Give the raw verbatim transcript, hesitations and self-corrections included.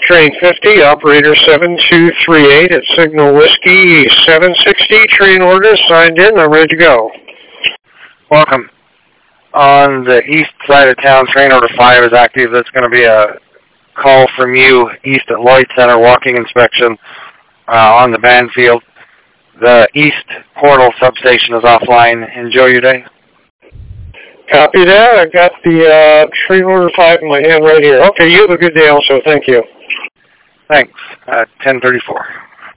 Train fifty, operator seven two three eight at Signal Whiskey seven sixty. Train orders signed in. I'm ready to go. Welcome. On the east side of town, train order five is active. That's going to be a call from you east at Lloyd Center, walking inspection uh, on the Banfield. The east portal substation is offline. Enjoy your day. Copy that. I've got the uh, train order five in my hand right here. Okay, you have a good day also. Thank you. Thanks. Uh, ten thirty-four.